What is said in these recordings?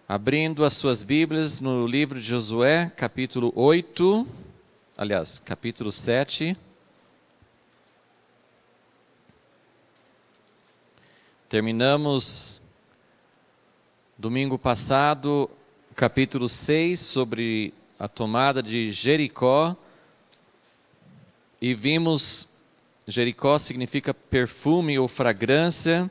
Abrindo as suas Bíblias no livro de Josué, capítulo 8, aliás, capítulo 7. Terminamos domingo passado, capítulo 6, sobre a tomada de Jericó. E vimos, Jericó significa perfume ou fragrância.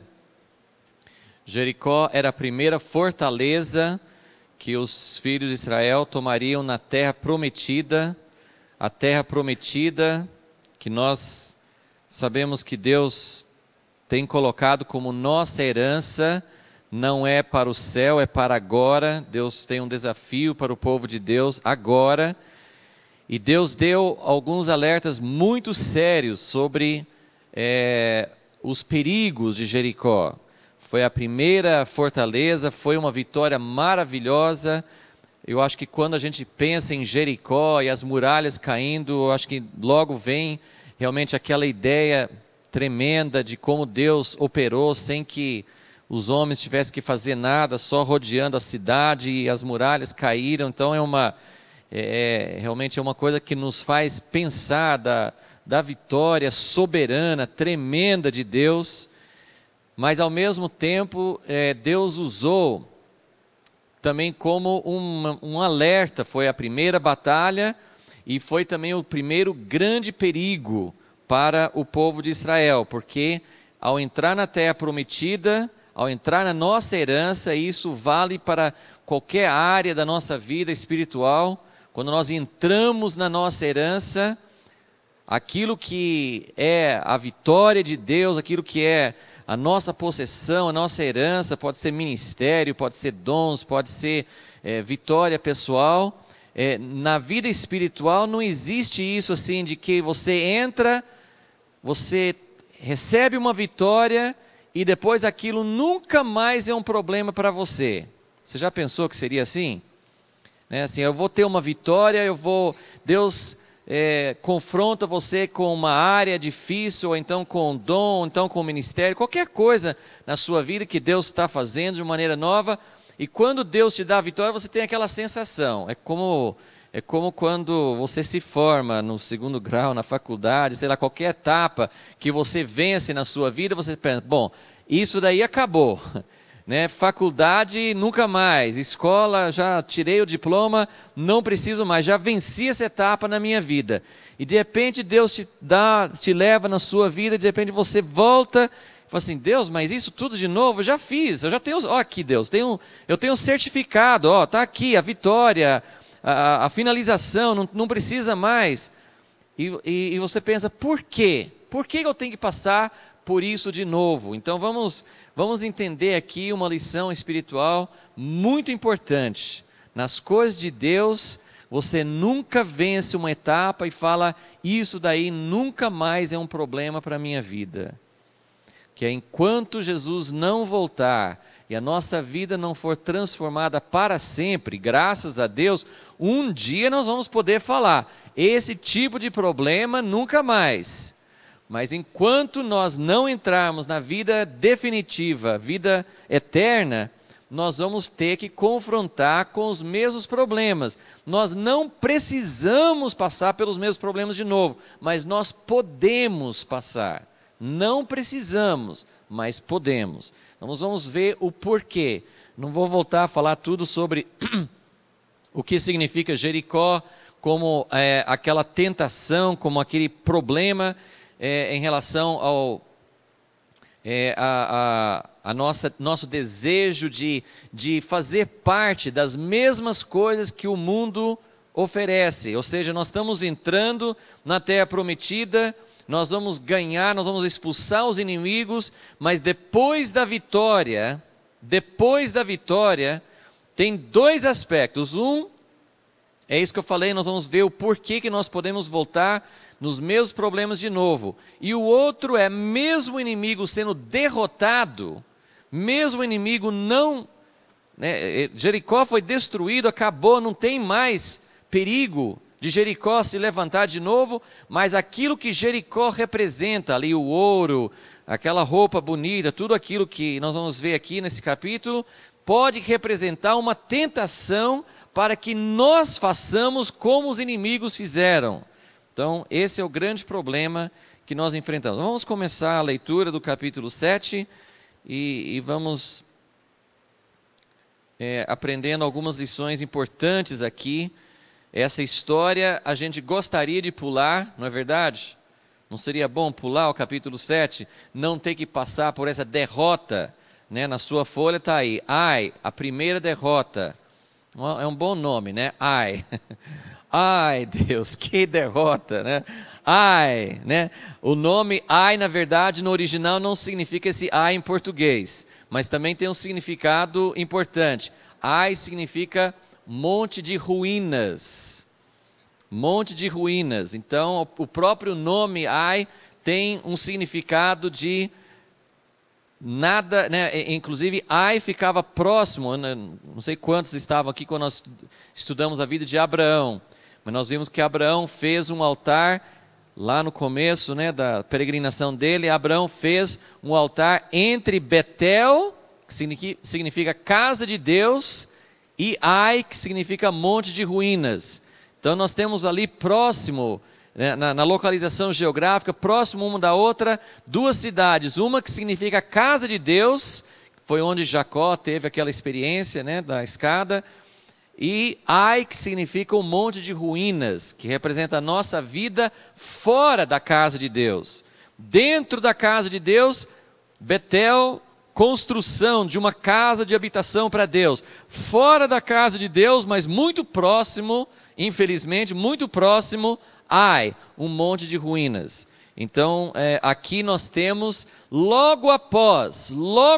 Jericó era a primeira fortaleza que os filhos de Israel tomariam na terra prometida. A terra prometida que nós sabemos que Deus tem colocado como nossa herança, não é para o céu, é para agora. Deus tem um desafio para o povo de Deus agora. E Deus deu alguns alertas muito sérios sobre os perigos de Jericó. Foi a primeira fortaleza, foi uma vitória maravilhosa. Eu acho que quando a gente pensa em Jericó e as muralhas caindo, eu acho que logo vem realmente aquela ideia tremenda de como Deus operou sem que os homens tivessem que fazer nada, só rodeando a cidade e as muralhas caíram. Então realmente é uma coisa que nos faz pensar da vitória soberana, tremenda de Deus. Mas ao mesmo tempo, Deus usou também como um alerta. Foi a primeira batalha e foi também o primeiro grande perigo para o povo de Israel. Porque ao entrar na terra prometida, ao entrar na nossa herança, isso vale para qualquer área da nossa vida espiritual. Quando nós entramos na nossa herança, aquilo que é a vitória de Deus, aquilo que é a nossa possessão, a nossa herança, pode ser ministério, pode ser dons, pode ser vitória pessoal. Na vida espiritual não existe isso assim de que você entra, você recebe uma vitória e depois aquilo nunca mais é um problema para você. Você já pensou que seria assim? Assim, eu vou ter uma vitória, Deus confronta você com uma área difícil, ou então com um dom, ou então com um ministério, qualquer coisa na sua vida que Deus está fazendo de maneira nova, e quando Deus te dá a vitória, você tem aquela sensação. É como quando você se forma no segundo grau, na faculdade, sei lá, qualquer etapa que você vence na sua vida, você pensa, bom, isso daí acabou. Faculdade nunca mais, escola já tirei o diploma, não preciso mais, já venci essa etapa na minha vida. E de repente Deus te leva na sua vida, de repente você volta e fala assim, Deus, mas isso tudo de novo eu já fiz, eu já tenho, aqui Deus, eu tenho um certificado, está aqui a vitória, a finalização, não precisa mais. E você pensa, por quê? Por que eu tenho que passar por isso de novo? Então vamos entender aqui uma lição espiritual muito importante. Nas coisas de Deus, você nunca vence uma etapa e fala, isso daí nunca mais é um problema para a minha vida. Que é enquanto Jesus não voltar e a nossa vida não for transformada para sempre, graças a Deus, um dia nós vamos poder falar, esse tipo de problema nunca mais. Mas enquanto nós não entrarmos na vida definitiva, vida eterna, nós vamos ter que confrontar com os mesmos problemas. Nós não precisamos passar pelos mesmos problemas de novo, mas nós podemos passar. Não precisamos, mas podemos. Nós vamos ver o porquê. Não vou voltar a falar tudo sobre o que significa Jericó, como aquela tentação, como aquele problema em relação ao nosso desejo de fazer parte das mesmas coisas que o mundo oferece. Ou seja, nós estamos entrando na terra prometida, nós vamos ganhar, nós vamos expulsar os inimigos, mas depois da vitória, tem dois aspectos. Um, é isso que eu falei, nós vamos ver o porquê que nós podemos voltar nos mesmos problemas de novo. E o outro é, mesmo o inimigo sendo derrotado, mesmo o inimigo não... Jericó foi destruído, acabou, não tem mais perigo de Jericó se levantar de novo, mas aquilo que Jericó representa, ali o ouro, aquela roupa bonita, tudo aquilo que nós vamos ver aqui nesse capítulo, pode representar uma tentação para que nós façamos como os inimigos fizeram. Então, esse é o grande problema que nós enfrentamos. Vamos começar a leitura do capítulo 7 e vamos aprendendo algumas lições importantes aqui. Essa história a gente gostaria de pular, não é verdade? Não seria bom pular o capítulo 7, não ter que passar por essa derrota, né? Na sua folha está aí, Ai, a primeira derrota. É um bom nome, né? Ai. Ai, Deus, que derrota, né? Ai, né? O nome Ai, na verdade, no original não significa esse Ai em português, mas também tem um significado importante. Ai significa monte de ruínas. Monte de ruínas. Então, o próprio nome Ai tem um significado de nada, né? Inclusive Ai ficava próximo, não sei quantos estavam aqui quando nós estudamos a vida de Abraão, mas nós vimos que Abraão fez um altar lá no começo, né, da peregrinação dele. Abraão fez um altar entre Betel, que significa casa de Deus, e Ai, que significa monte de ruínas. Então nós temos ali próximo, né, na localização geográfica, próximo uma da outra, duas cidades. Uma que significa casa de Deus, foi onde Jacó teve aquela experiência, né, da escada. E Ai, que significa um monte de ruínas, que representa a nossa vida fora da casa de Deus. Dentro da casa de Deus, Betel, construção de uma casa de habitação para Deus. Fora da casa de Deus, mas muito próximo, infelizmente, muito próximo, Ai, um monte de ruínas. Então, aqui nós temos, logo após,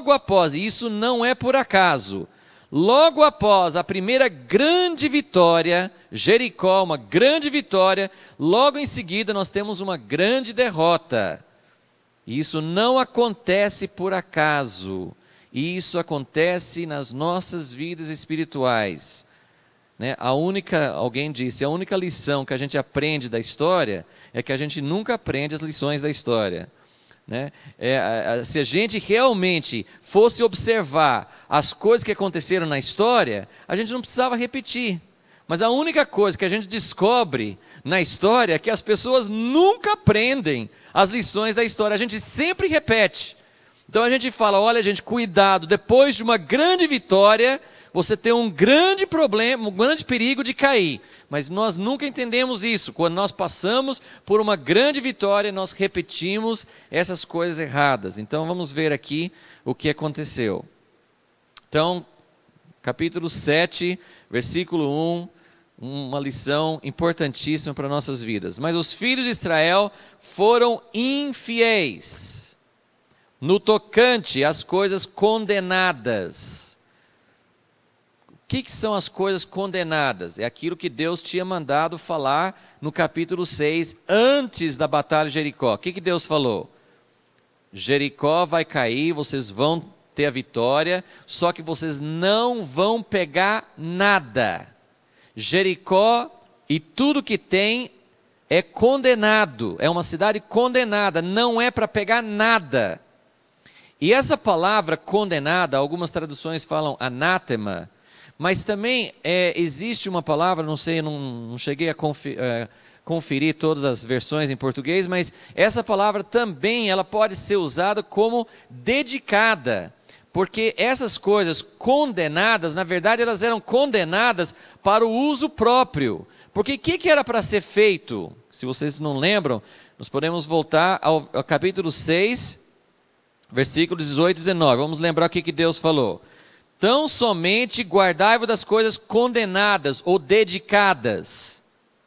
e isso não é por acaso, logo após a primeira grande vitória, Jericó, uma grande vitória, logo em seguida nós temos uma grande derrota. E isso não acontece por acaso, e isso acontece nas nossas vidas espirituais. Né? Alguém disse, a única lição que a gente aprende da história é que a gente nunca aprende as lições da história. Né? Se a gente realmente fosse observar as coisas que aconteceram na história, a gente não precisava repetir. Mas a única coisa que a gente descobre na história é que as pessoas nunca aprendem as lições da história, a gente sempre repete. Então a gente fala, olha gente, cuidado, depois de uma grande vitória, você tem um grande problema, um grande perigo de cair. Mas nós nunca entendemos isso. Quando nós passamos por uma grande vitória, nós repetimos essas coisas erradas. Então vamos ver aqui o que aconteceu. Então, capítulo 7, versículo 1, uma lição importantíssima para nossas vidas. Mas os filhos de Israel foram infiéis no tocante às coisas condenadas. O que são as coisas condenadas? É aquilo que Deus tinha mandado falar no capítulo 6, antes da batalha de Jericó. O que Deus falou? Jericó vai cair, vocês vão ter a vitória, só que vocês não vão pegar nada. Jericó e tudo que tem é condenado, é uma cidade condenada, não é para pegar nada. E essa palavra condenada, algumas traduções falam anátema, mas também existe uma palavra, não sei, não cheguei a conferir todas as versões em português, mas essa palavra também ela pode ser usada como dedicada, porque essas coisas condenadas, na verdade elas eram condenadas para o uso próprio. Porque o que era para ser feito? Se vocês não lembram, nós podemos voltar ao capítulo 6, versículos 18 e 19. Vamos lembrar o que Deus falou. Tão somente guardai-vos das coisas condenadas ou dedicadas,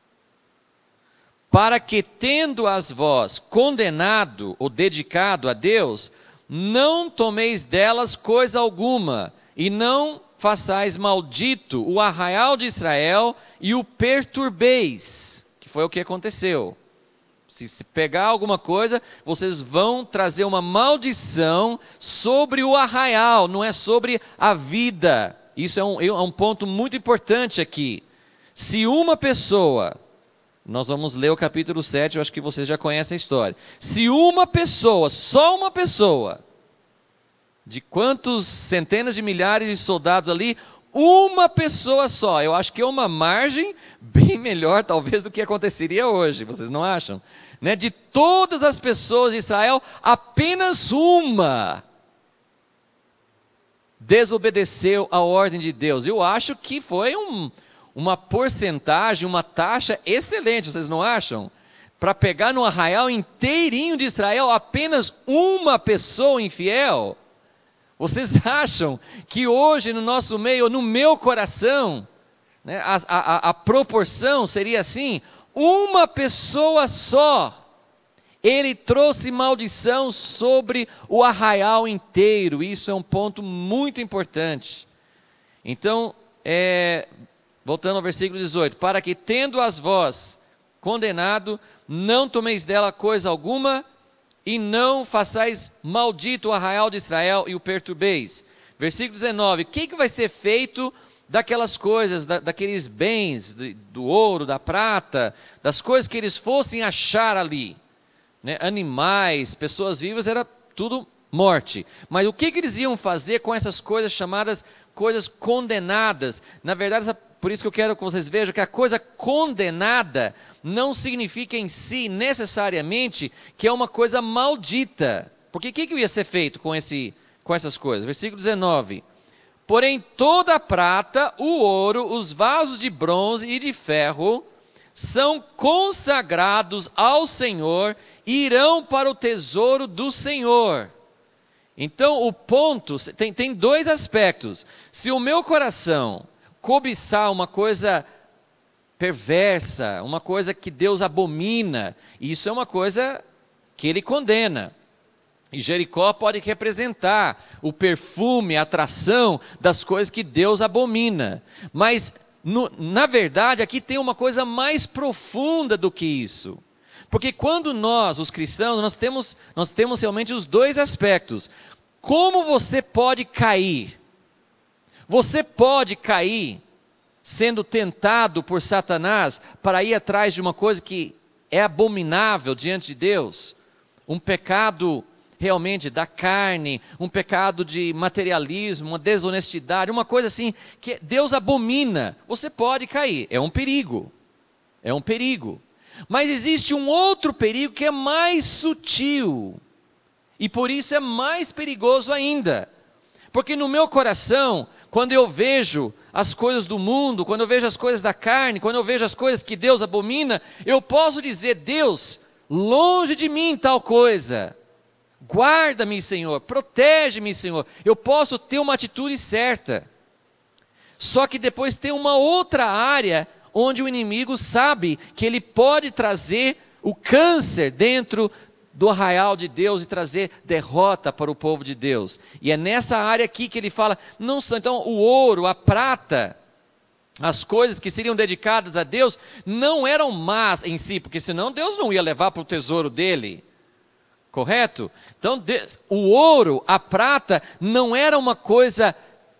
para que, tendo-as vós condenado ou dedicado a Deus, não tomeis delas coisa alguma, e não façais maldito o arraial de Israel e o perturbeis, que foi o que aconteceu. Se pegar alguma coisa, vocês vão trazer uma maldição sobre o arraial, não é sobre a vida. Isso é um ponto muito importante aqui. Se uma pessoa, nós vamos ler o capítulo 7, eu acho que vocês já conhecem a história. Se uma pessoa, só uma pessoa, de quantos centenas de milhares de soldados ali, uma pessoa só. Eu acho que é uma margem bem melhor, talvez, do que aconteceria hoje, vocês não acham? Né? De todas as pessoas de Israel, apenas uma desobedeceu a ordem de Deus. Eu acho que foi uma porcentagem, uma taxa excelente, vocês não acham? Para pegar no arraial inteirinho de Israel, apenas uma pessoa infiel. Vocês acham que hoje no nosso meio, no meu coração, né, a proporção seria assim? Uma pessoa só, ele trouxe maldição sobre o arraial inteiro. Isso é um ponto muito importante. Então, voltando ao versículo 18: para que, tendo-as vós condenado, não tomeis dela coisa alguma, e não façais maldito o arraial de Israel e o perturbeis. Versículo 19: o que vai ser feito daquelas coisas, daqueles bens, do ouro, da prata, das coisas que eles fossem achar ali? Né? Animais, pessoas vivas, era tudo morte. Mas o que eles iam fazer com essas coisas chamadas coisas condenadas? Na verdade, por isso que eu quero que vocês vejam que a coisa condenada não significa em si necessariamente que é uma coisa maldita. Porque o que ia ser feito com essas coisas? Versículo 19: porém toda a prata, o ouro, os vasos de bronze e de ferro são consagrados ao Senhor e irão para o tesouro do Senhor. Então o ponto, tem dois aspectos. Se o meu coração cobiçar uma coisa perversa, uma coisa que Deus abomina, isso é uma coisa que ele condena. E Jericó pode representar o perfume, a atração das coisas que Deus abomina. Mas, na verdade, aqui tem uma coisa mais profunda do que isso. Porque quando nós, os cristãos, nós temos realmente os dois aspectos. Como você pode cair? Você pode cair sendo tentado por Satanás para ir atrás de uma coisa que é abominável diante de Deus, um pecado realmente da carne, um pecado de materialismo, uma desonestidade, uma coisa assim que Deus abomina. Você pode cair, é um perigo, mas existe um outro perigo que é mais sutil, e por isso é mais perigoso ainda, porque no meu coração, quando eu vejo as coisas do mundo, quando eu vejo as coisas da carne, quando eu vejo as coisas que Deus abomina, eu posso dizer: Deus, longe de mim tal coisa, guarda-me, Senhor, protege-me, Senhor. Eu posso ter uma atitude certa, só que depois tem uma outra área, onde o inimigo sabe que ele pode trazer o câncer dentro do arraial de Deus e trazer derrota para o povo de Deus. E é nessa área aqui que ele fala, não são, então o ouro, a prata, as coisas que seriam dedicadas a Deus, não eram más em si, porque senão Deus não ia levar para o tesouro dele, correto? Então o ouro, a prata, não era uma coisa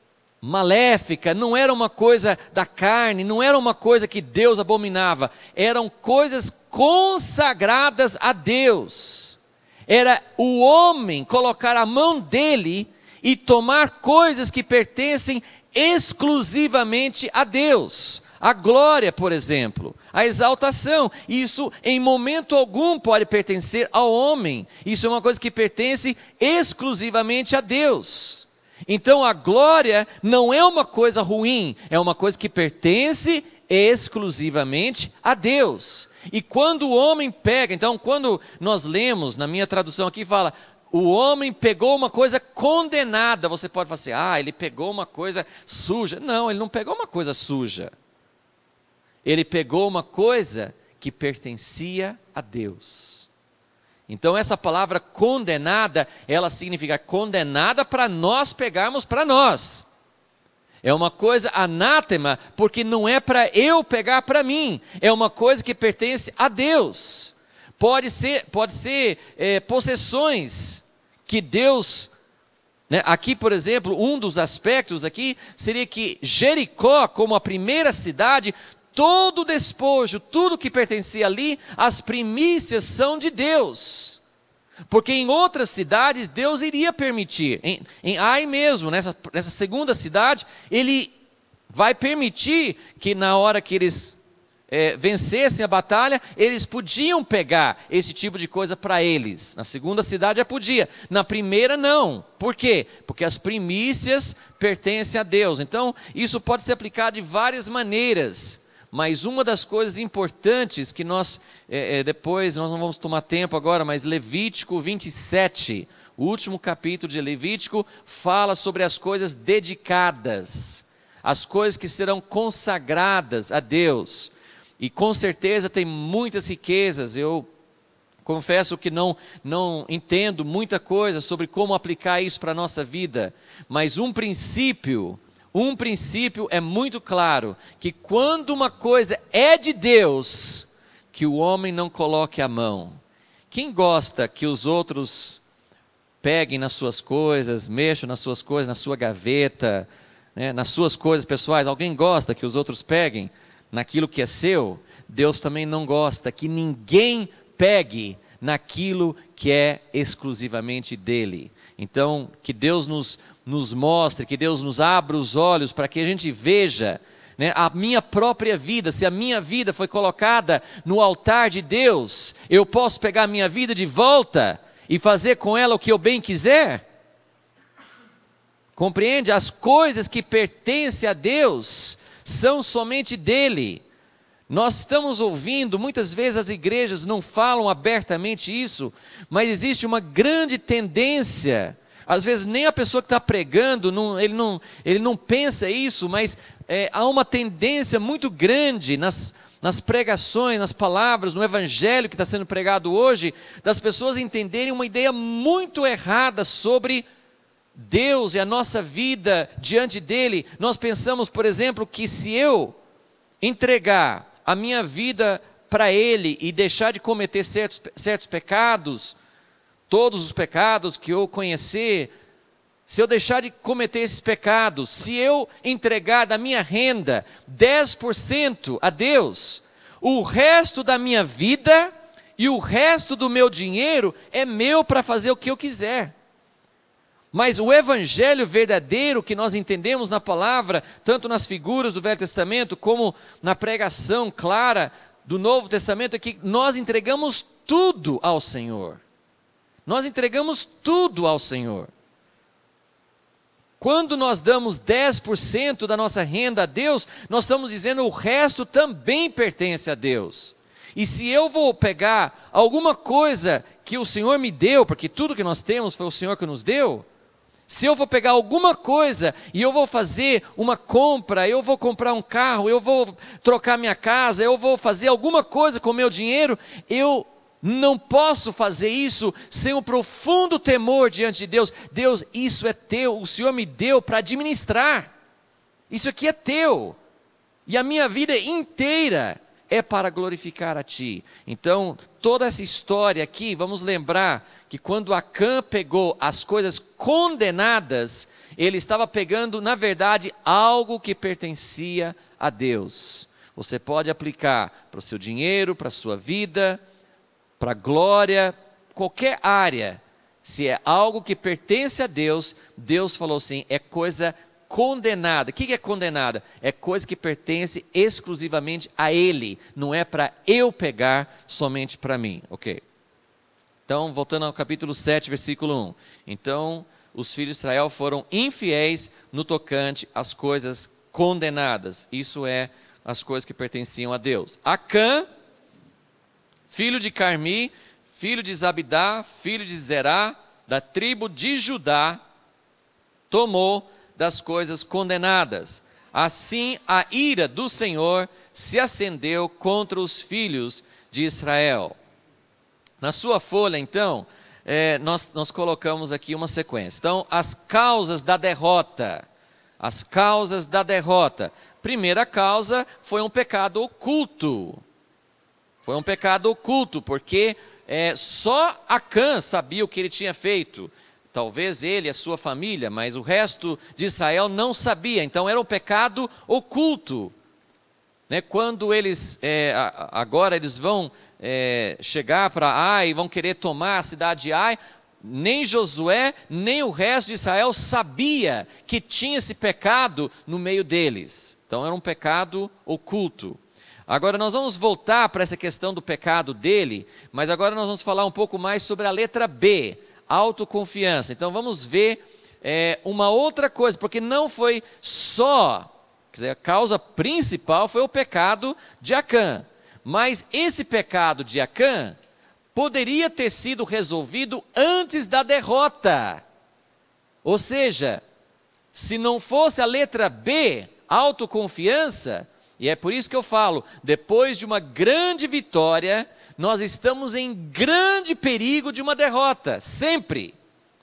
maléfica, não era uma coisa da carne, não era uma coisa que Deus abominava, eram coisas consagradas a Deus. Era o homem colocar a mão dele e tomar coisas que pertencem exclusivamente a Deus. A glória, por exemplo, a exaltação, isso em momento algum pode pertencer ao homem, isso é uma coisa que pertence exclusivamente a Deus. Então a glória não é uma coisa ruim, é uma coisa que pertence exclusivamente a Deus. E quando o homem pega, então quando nós lemos, na minha tradução aqui fala, o homem pegou uma coisa condenada, você pode falar assim, ele pegou uma coisa suja. Não, ele não pegou uma coisa suja. Ele pegou uma coisa que pertencia a Deus. Então essa palavra condenada, ela significa condenada para nós pegarmos para nós. É uma coisa anátema, porque não é para eu pegar para mim, é uma coisa que pertence a Deus. Pode ser possessões que Deus, né? Aqui, por exemplo, um dos aspectos aqui seria que Jericó, como a primeira cidade, todo o despojo, tudo que pertencia ali, as primícias são de Deus. Porque em outras cidades Deus iria permitir. Em Ai mesmo, nessa segunda cidade, Ele vai permitir que na hora que eles vencessem a batalha, eles podiam pegar esse tipo de coisa para eles. Na segunda cidade já podia, na primeira não. Por quê? Porque as primícias pertencem a Deus. Então, isso pode ser aplicado de várias maneiras. Mas uma das coisas importantes que nós, depois, nós não vamos tomar tempo agora, mas Levítico 27, o último capítulo de Levítico, fala sobre as coisas dedicadas, as coisas que serão consagradas a Deus. E com certeza tem muitas riquezas. Eu confesso que não entendo muita coisa sobre como aplicar isso para a nossa vida. Mas um princípio é muito claro, que quando uma coisa é de Deus, que o homem não coloque a mão. Quem gosta que os outros peguem nas suas coisas, mexam nas suas coisas, na sua gaveta, né, nas suas coisas pessoais? Alguém gosta que os outros peguem naquilo que é seu? Deus também não gosta que ninguém pegue naquilo que é exclusivamente dele. Então, que Deus nos mostre, que Deus nos abra os olhos para que a gente veja, né, a minha própria vida. Se a minha vida foi colocada no altar de Deus, eu posso pegar a minha vida de volta e fazer com ela o que eu bem quiser? Compreende? As coisas que pertencem a Deus são somente dele. Nós estamos ouvindo, muitas vezes as igrejas não falam abertamente isso, mas existe uma grande tendência, às vezes nem a pessoa que está pregando, ele não pensa isso, mas há uma tendência muito grande nas pregações, nas palavras, no evangelho que está sendo pregado hoje, das pessoas entenderem uma ideia muito errada sobre Deus e a nossa vida diante dele. Nós pensamos, por exemplo, que se eu entregar a minha vida para ele e deixar de cometer certos pecados, todos os pecados que eu conhecer, se eu deixar de cometer esses pecados, se eu entregar da minha renda 10% a Deus, o resto da minha vida e o resto do meu dinheiro é meu para fazer o que eu quiser. Mas o evangelho verdadeiro que nós entendemos na palavra, tanto nas figuras do Velho Testamento, como na pregação clara do Novo Testamento, é que nós entregamos tudo ao Senhor. Nós entregamos tudo ao Senhor. Quando nós damos 10% da nossa renda a Deus, nós estamos dizendo o resto também pertence a Deus. E se eu vou pegar alguma coisa que o Senhor me deu, porque tudo que nós temos foi o Senhor que nos deu, se eu vou pegar alguma coisa e eu vou fazer uma compra, eu vou comprar um carro, eu vou trocar minha casa, eu vou fazer alguma coisa com o meu dinheiro, eu não posso fazer isso sem um profundo temor diante de Deus. Deus, isso é teu, o Senhor me deu para administrar, isso aqui é teu, e a minha vida inteira é para glorificar a Ti. Então, toda essa história aqui, vamos lembrar que quando Acã pegou as coisas condenadas, ele estava pegando, na verdade, algo que pertencia a Deus. Você pode aplicar para o seu dinheiro, para a sua vida, para a glória, qualquer área. Se é algo que pertence a Deus, Deus falou assim, é coisa condenada. O que é condenada? É coisa que pertence exclusivamente a Ele, não é para eu pegar somente para mim, ok? Então, voltando ao capítulo 7, versículo 1. Então, os filhos de Israel foram infiéis no tocante às coisas condenadas. Isso é, as coisas que pertenciam a Deus. Acã, filho de Carmi, filho de Zabidá, filho de Zerá, da tribo de Judá, tomou das coisas condenadas. Assim a ira do Senhor se acendeu contra os filhos de Israel. Na sua folha, então, nós colocamos aqui uma sequência. Então, as causas da derrota. As causas da derrota. Primeira causa foi um pecado oculto. Foi um pecado oculto, porque só Acã sabia o que ele tinha feito. Talvez ele e a sua família, mas o resto de Israel não sabia. Então era um pecado oculto. né? Quando eles, agora eles vão chegar para Ai e vão querer tomar a cidade de Ai, nem Josué, nem o resto de Israel sabia que tinha esse pecado no meio deles. Então era um pecado oculto. Agora nós vamos voltar para essa questão do pecado dele, mas agora nós vamos falar um pouco mais sobre a letra B, autoconfiança. Então vamos ver uma outra coisa, porque não foi só, quer dizer, a causa principal foi o pecado de Acã, mas esse pecado de Acã poderia ter sido resolvido antes da derrota. Ou seja, se não fosse a letra B, autoconfiança, e é por isso que eu falo, depois de uma grande vitória, nós estamos em grande perigo de uma derrota, sempre.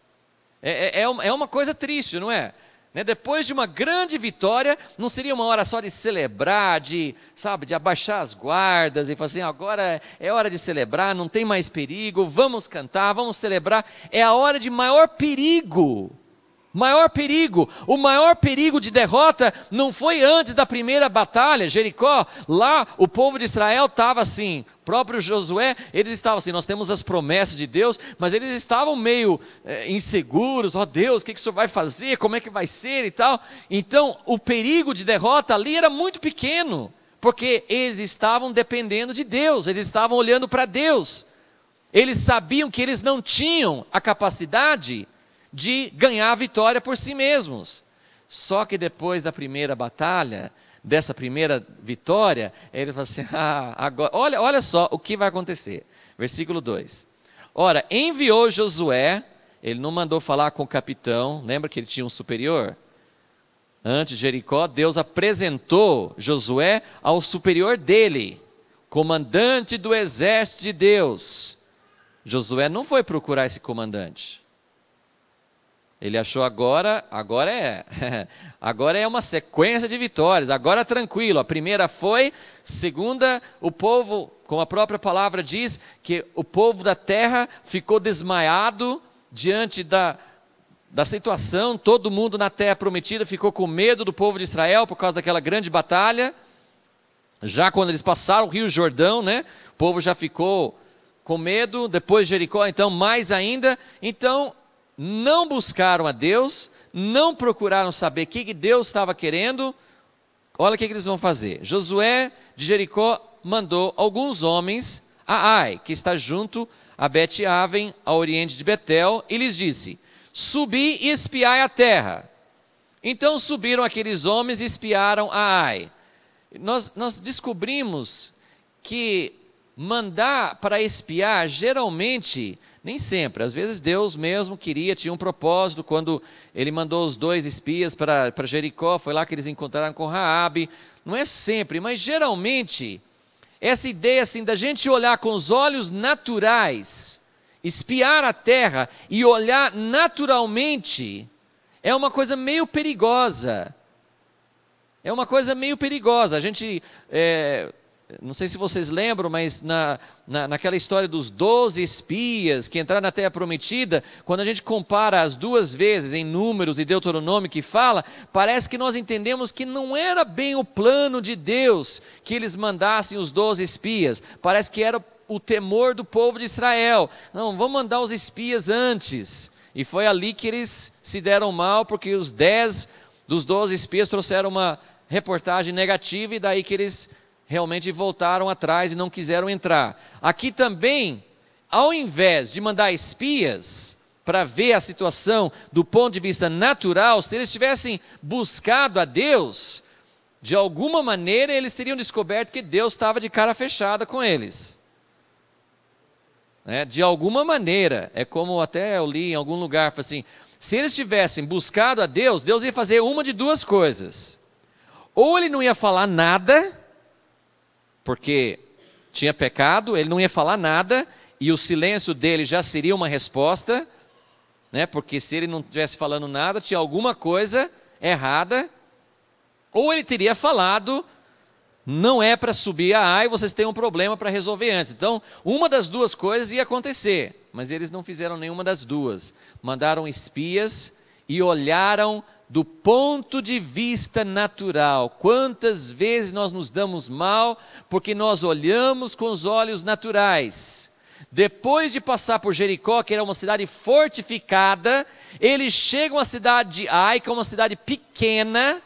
É uma coisa triste, não é? Depois de uma grande vitória, não seria uma hora só de celebrar, de abaixar as guardas e falar assim, agora é hora de celebrar, não tem mais perigo, vamos cantar, vamos celebrar. É a hora de maior perigo. Maior perigo, o maior perigo de derrota não foi antes da primeira batalha, Jericó. Lá o povo de Israel estava assim, próprio Josué, eles estavam assim, nós temos as promessas de Deus, mas eles estavam meio inseguros, Deus, o que o Senhor vai fazer, como é que vai ser e tal. Então o perigo de derrota ali era muito pequeno, porque eles estavam dependendo de Deus, eles estavam olhando para Deus. Eles sabiam que eles não tinham a capacidade de ganhar a vitória por si mesmos. Só que depois da primeira batalha, dessa primeira vitória, ele falou assim, agora, olha só o que vai acontecer. Versículo 2. Ora, enviou Josué, ele não mandou falar com o capitão, lembra que ele tinha um superior? Antes de Jericó, Deus apresentou Josué ao superior dele, comandante do exército de Deus. Josué não foi procurar esse comandante. Ele achou agora é uma sequência de vitórias, agora tranquilo, a primeira foi, segunda, o povo, como a própria palavra diz, que o povo da terra ficou desmaiado diante da situação, todo mundo na terra prometida ficou com medo do povo de Israel por causa daquela grande batalha, já quando eles passaram o rio Jordão, né, o povo já ficou com medo, depois de Jericó, então mais ainda, então não buscaram a Deus, não procuraram saber o que Deus estava querendo. Olha o que eles vão fazer. Josué de Jericó mandou alguns homens a Ai, que está junto a Bet-Aven, ao oriente de Betel, e lhes disse, subi e espiai a terra. Então subiram aqueles homens e espiaram a Ai. Nós descobrimos que mandar para espiar, geralmente, nem sempre, às vezes Deus mesmo tinha um propósito, quando ele mandou os 2 espias para Jericó, foi lá que eles encontraram com Raabe, não é sempre, mas geralmente, essa ideia assim, da gente olhar com os olhos naturais, espiar a terra e olhar naturalmente, é uma coisa meio perigosa, a gente, não sei se vocês lembram, mas naquela história dos 12 espias que entraram na terra prometida, quando a gente compara as 2 vezes em Números e Deuteronômio que fala, parece que nós entendemos que não era bem o plano de Deus que eles mandassem os 12 espias, parece que era o temor do povo de Israel, não, vamos mandar os espias antes, e foi ali que eles se deram mal, porque os 10 dos 12 espias trouxeram uma reportagem negativa, e daí que eles realmente voltaram atrás e não quiseram entrar. Aqui também, ao invés de mandar espias para ver a situação do ponto de vista natural, se eles tivessem buscado a Deus, de alguma maneira eles teriam descoberto que Deus estava de cara fechada com eles. De alguma maneira, é como até eu li em algum lugar, assim, se eles tivessem buscado a Deus, Deus ia fazer uma de 2 coisas. Ou ele não ia falar nada, porque tinha pecado, ele não ia falar nada, e o silêncio dele já seria uma resposta, porque se ele não estivesse falando nada, tinha alguma coisa errada, ou ele teria falado, não é para subir a Ai, vocês têm um problema para resolver antes. Então, uma das 2 coisas ia acontecer, mas eles não fizeram nenhuma das 2, mandaram espias e olharam do ponto de vista natural. Quantas vezes nós nos damos mal porque nós olhamos com os olhos naturais? Depois de passar por Jericó, que era uma cidade fortificada, eles chegam à cidade de Ai, que é uma cidade pequena,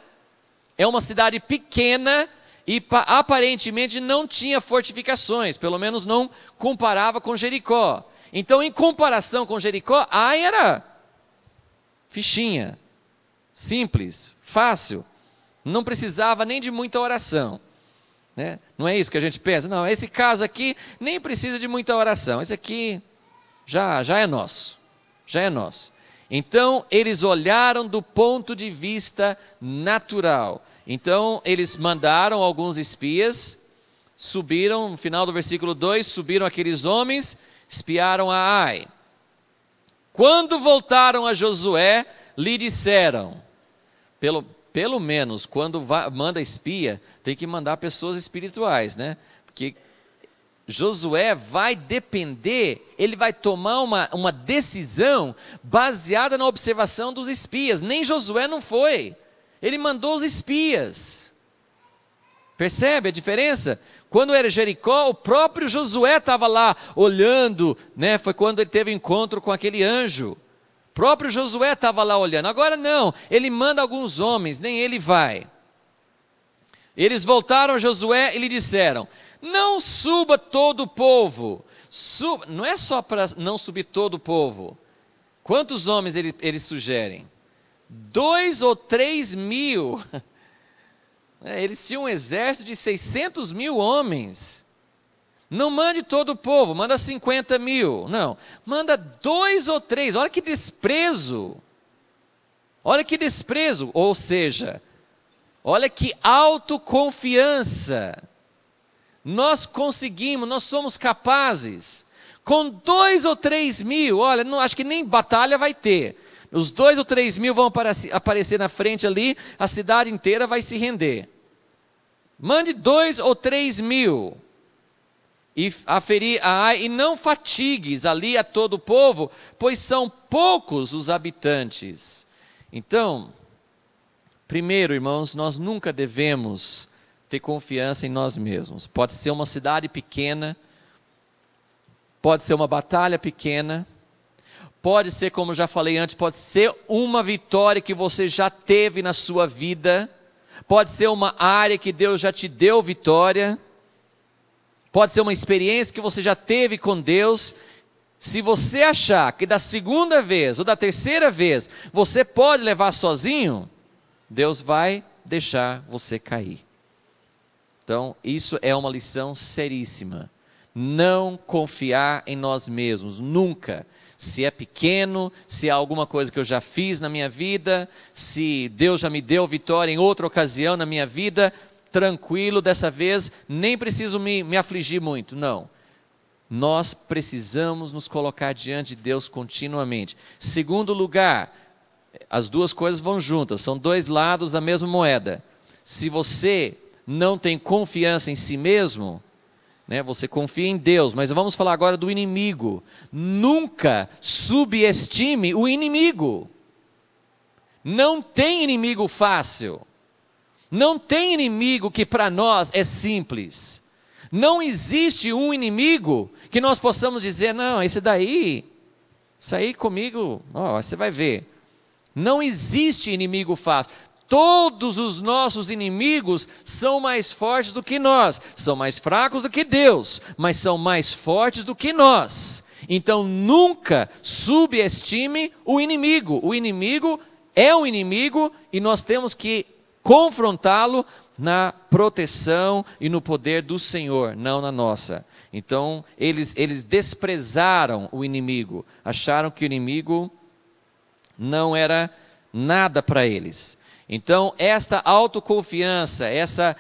e aparentemente não tinha fortificações, pelo menos não comparava com Jericó. Então, em comparação com Jericó, Ai era fichinha, simples, fácil, não precisava nem de muita oração, né? Não é isso que a gente pensa, não, esse caso aqui nem precisa de muita oração, esse aqui já é nosso, Então, eles olharam do ponto de vista natural. Então, eles mandaram alguns espias, subiram, no final do versículo 2, subiram aqueles homens, espiaram a Ai. Quando voltaram a Josué, lhe disseram, pelo menos, quando manda espia, tem que mandar pessoas espirituais, né? Porque Josué vai depender, ele vai tomar uma decisão baseada na observação dos espias. Nem Josué não foi, ele mandou os espias. Percebe a diferença? Quando era Jericó, o próprio Josué estava lá olhando, né? Foi quando ele teve encontro com aquele anjo. O próprio Josué estava lá olhando. Agora não, ele manda alguns homens, nem ele vai. Eles voltaram a Josué e lhe disseram: não suba todo o povo. Não é só para não subir todo o povo. Quantos homens eles sugerem? 2 ou 3 mil. Eles tinham um exército de 600 mil homens. Não mande todo o povo, manda 50 mil. Não, manda 2 ou 3. Olha que desprezo. Ou seja, olha que autoconfiança. Nós conseguimos, nós somos capazes. Com 2 ou 3 mil, olha, não, acho que nem batalha vai ter. Os 2 ou 3 mil vão aparecer na frente ali, a cidade inteira vai se render. Mande 2 ou 3 mil. E aferir a Ai, e não fatigues ali a todo o povo, pois são poucos os habitantes. Então, primeiro, irmãos, nós nunca devemos ter confiança em nós mesmos. Pode ser uma cidade pequena, pode ser uma batalha pequena, pode ser, como já falei antes, pode ser uma vitória que você já teve na sua vida, pode ser uma área que Deus já te deu vitória, pode ser uma experiência que você já teve com Deus. Se você achar que da segunda vez ou da terceira vez você pode levar sozinho, Deus vai deixar você cair. Então, isso é uma lição seríssima. Não confiar em nós mesmos, nunca. Se é pequeno, se é alguma coisa que eu já fiz na minha vida, se Deus já me deu vitória em outra ocasião na minha vida, tranquilo, dessa vez nem preciso me afligir muito. Não. Nós precisamos nos colocar diante de Deus continuamente. Segundo lugar, as duas coisas vão juntas, são dois lados da mesma moeda. Se você não tem confiança em si mesmo, né, você confia em Deus, mas vamos falar agora do inimigo. Nunca subestime o inimigo. Não tem inimigo fácil. Não tem inimigo que para nós é simples. Não existe um inimigo que nós possamos dizer, não, esse daí, isso aí comigo, ó, você vai ver. Não existe inimigo fácil. Todos os nossos inimigos são mais fortes do que nós, são mais fracos do que Deus, mas são mais fortes do que nós. Então nunca subestime o inimigo. O inimigo é um inimigo e nós temos que confrontá-lo na proteção e no poder do Senhor, não na nossa. Então, eles desprezaram o inimigo, acharam que o inimigo não era nada para eles. Então, esta autoconfiança, essa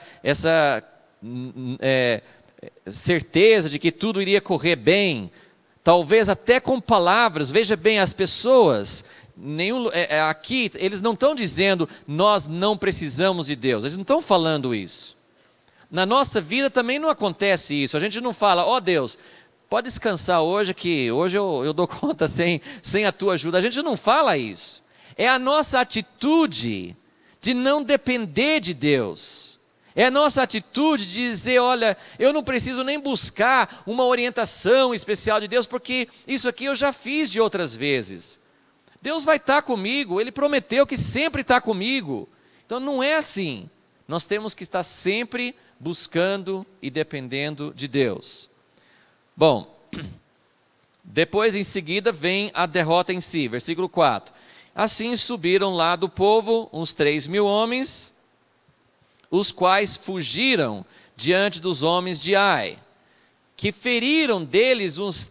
certeza de que tudo iria correr bem, talvez até com palavras, veja bem, as pessoas... aqui eles não estão dizendo nós não precisamos de Deus, eles não estão falando isso. Na nossa vida também não acontece isso, a gente não fala, ó Deus, pode descansar hoje que hoje eu dou conta sem a tua ajuda, a gente não fala isso. é a nossa atitude de não depender de Deus. É a nossa atitude de dizer, olha, eu não preciso nem buscar uma orientação especial de Deus, porque isso aqui eu já fiz de outras vezes. Deus vai estar comigo, Ele prometeu que sempre está comigo. Então não é assim. Nós temos que estar sempre buscando e dependendo de Deus. Bom, depois em seguida vem a derrota em si, versículo 4. Assim subiram lá do povo uns 3.000 homens, os quais fugiram diante dos homens de Ai, que feriram deles uns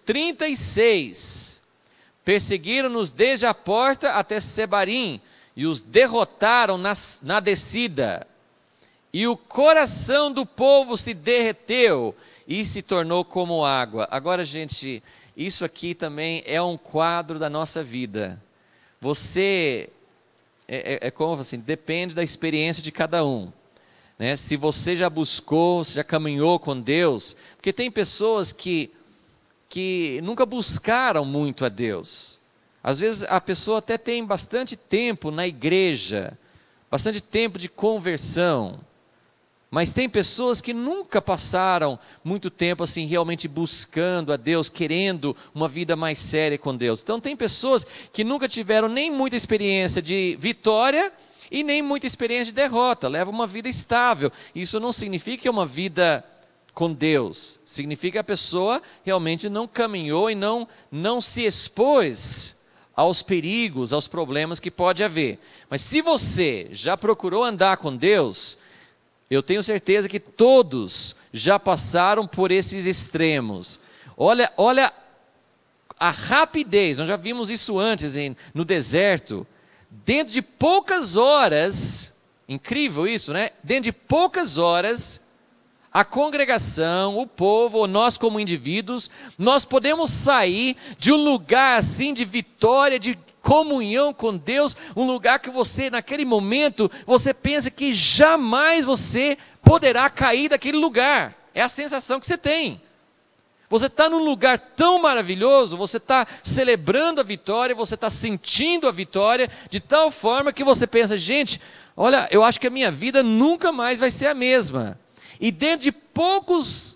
36, perseguiram-nos desde a porta até Sebarim, e os derrotaram na descida. E o coração do povo se derreteu, e se tornou como água. Agora, gente, isso aqui também é um quadro da nossa vida. Você, como assim, depende da experiência de cada um. Né? Se você já buscou, se já caminhou com Deus, porque tem pessoas que nunca buscaram muito a Deus. Às vezes a pessoa até tem bastante tempo na igreja, bastante tempo de conversão, mas tem pessoas que nunca passaram muito tempo assim realmente buscando a Deus, querendo uma vida mais séria com Deus. Então tem pessoas que nunca tiveram nem muita experiência de vitória e nem muita experiência de derrota, levam uma vida estável. Isso não significa que é uma vida com Deus, significa que a pessoa realmente não caminhou e não se expôs aos perigos, aos problemas que pode haver. Mas se você já procurou andar com Deus, eu tenho certeza que todos já passaram por esses extremos. Olha a rapidez, nós já vimos isso antes no deserto. Dentro de poucas horas, incrível isso, né? Dentro de poucas horas, a congregação, o povo, ou nós como indivíduos, nós podemos sair de um lugar assim de vitória, de comunhão com Deus, um lugar que você, naquele momento, você pensa que jamais você poderá cair daquele lugar. É a sensação que você tem. Você está num lugar tão maravilhoso, você está celebrando a vitória, você está sentindo a vitória, de tal forma que você pensa, gente, olha, eu acho que a minha vida nunca mais vai ser a mesma. E dentro de poucas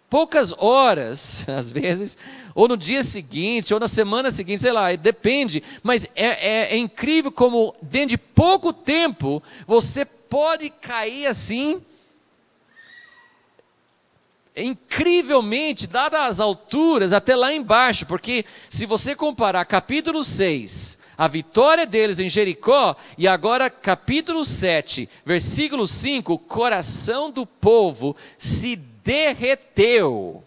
horas, às vezes, ou no dia seguinte, ou na semana seguinte, sei lá, depende, mas é incrível como dentro de pouco tempo, você pode cair assim, incrivelmente, dadas as alturas, até lá embaixo, porque se você comparar capítulo 6, a vitória deles em Jericó, e agora capítulo 7, versículo 5, o coração do povo se derreteu.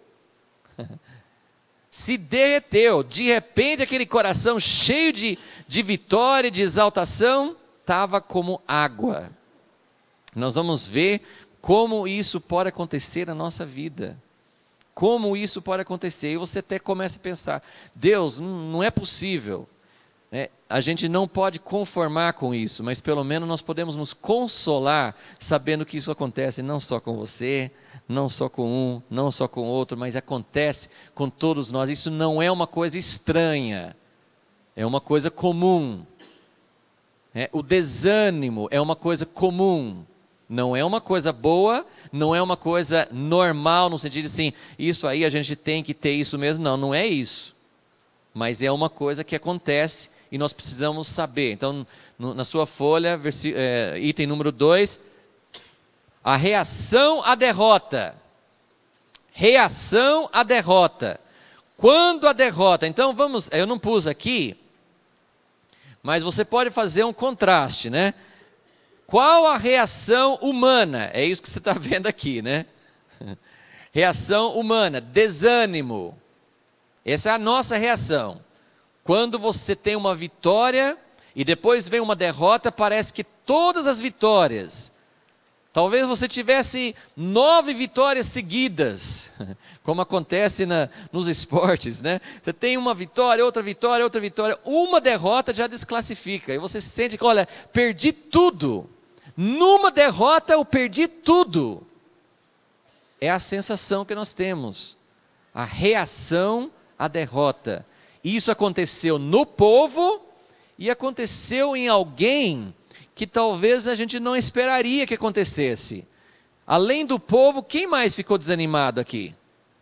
Se derreteu, de repente aquele coração cheio de vitória, de exaltação, estava como água. Nós vamos ver como isso pode acontecer na nossa vida. Como isso pode acontecer? E você até começa a pensar, Deus, não é possível. A gente não pode conformar com isso, mas pelo menos nós podemos nos consolar, sabendo que isso acontece não só com você, não só com um, não só com outro, mas acontece com todos nós. Isso não é uma coisa estranha, é uma coisa comum. O desânimo é uma coisa comum. Não é uma coisa boa, não é uma coisa normal, no sentido de assim, isso aí a gente tem que ter isso mesmo. Não, não é isso. Mas é uma coisa que acontece e nós precisamos saber. Então, na sua folha, item número 2, a reação à derrota. Reação à derrota. Quando a derrota, então vamos, eu não pus aqui, mas você pode fazer um contraste, né? Qual a reação humana? É isso que você está vendo aqui, né? Reação humana, desânimo. Essa é a nossa reação. Quando você tem uma vitória e depois vem uma derrota, parece que todas as vitórias, talvez você tivesse 9 vitórias seguidas, como acontece nos esportes, né? Você tem uma vitória, outra vitória, outra vitória, uma derrota já desclassifica, e você se sente que, olha, perdi tudo. Numa derrota eu perdi tudo. É a sensação que nós temos, a reação à derrota. Isso aconteceu no povo e aconteceu em alguém que talvez a gente não esperaria que acontecesse. Além do povo, quem mais ficou desanimado aqui?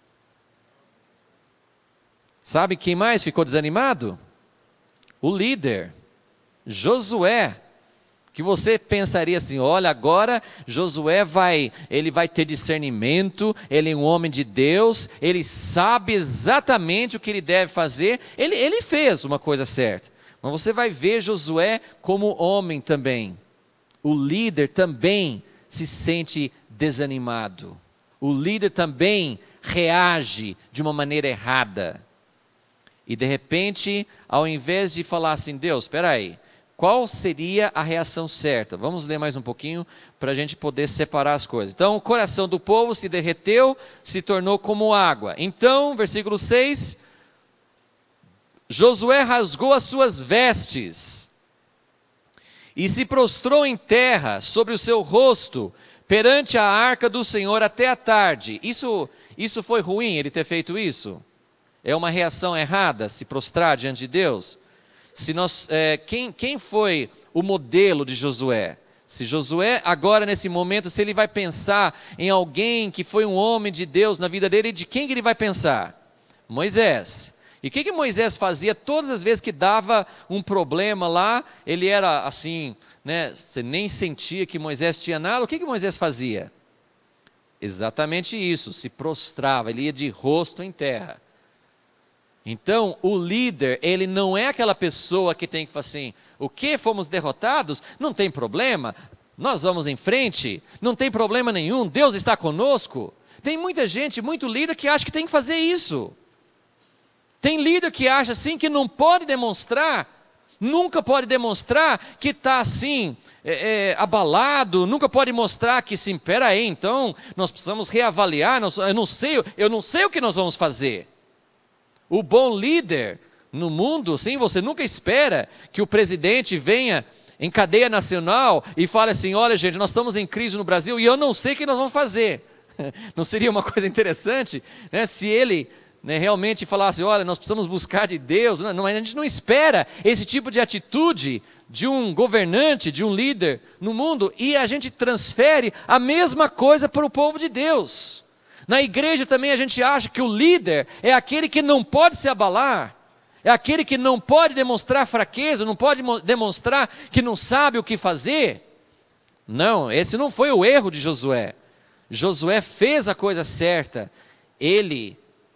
Sabe quem mais ficou desanimado? O líder, Josué. Que você pensaria assim, olha, agora Josué ele vai ter discernimento, ele é um homem de Deus, ele sabe exatamente o que ele deve fazer, ele fez uma coisa certa. Mas você vai ver Josué como homem também. O líder também se sente desanimado. O líder também reage de uma maneira errada. E de repente, ao invés de falar assim, Deus, espera aí, qual seria a reação certa? Vamos ler mais um pouquinho para a gente poder separar as coisas. Então, o coração do povo se derreteu, se tornou como água. Então, versículo 6, Josué rasgou as suas vestes e se prostrou em terra sobre o seu rosto perante a arca do Senhor até a tarde. Isso foi ruim, ele ter feito isso? É uma reação errada, se prostrar diante de Deus? Quem foi o modelo de Josué? Se Josué, agora nesse momento, se ele vai pensar em alguém que foi um homem de Deus na vida dele, de quem que ele vai pensar? Moisés. E o que Moisés fazia todas as vezes que dava um problema lá? Ele era assim, né? Você nem sentia que Moisés tinha nada. O que Moisés fazia? Exatamente isso, se prostrava, ele ia de rosto em terra. Então, o líder, ele não é aquela pessoa que tem que falar assim, o que? Fomos derrotados? Não tem problema, nós vamos em frente, não tem problema nenhum, Deus está conosco. Tem muita gente, muito líder que acha que tem que fazer isso. Tem líder que acha assim que não pode demonstrar, nunca pode demonstrar que está assim, abalado, nunca pode mostrar que sim, peraí, então nós precisamos reavaliar, eu não sei o que nós vamos fazer. O bom líder no mundo, sim, você nunca espera que o presidente venha em cadeia nacional e fale assim, olha gente, nós estamos em crise no Brasil e eu não sei o que nós vamos fazer. Não seria uma coisa interessante, né, se ele realmente falasse, olha, nós precisamos buscar de Deus. A gente não espera esse tipo de atitude de um governante, de um líder no mundo, e a gente transfere a mesma coisa para o povo de Deus. Na igreja também a gente acha que o líder é aquele que não pode se abalar, é aquele que não pode demonstrar fraqueza, não pode demonstrar que não sabe o que fazer. Não, esse não foi o erro de Josué. Josué fez a coisa certa. Ele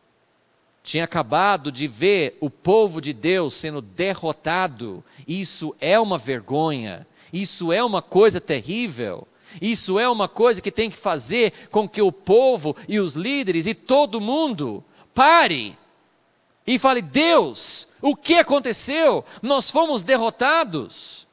tinha acabado de ver o povo de Deus sendo derrotado. Isso é uma vergonha, isso é uma coisa terrível. Isso é uma coisa que tem que fazer com que o povo e os líderes e todo mundo pare e fale, Deus, o que aconteceu? Nós fomos derrotados.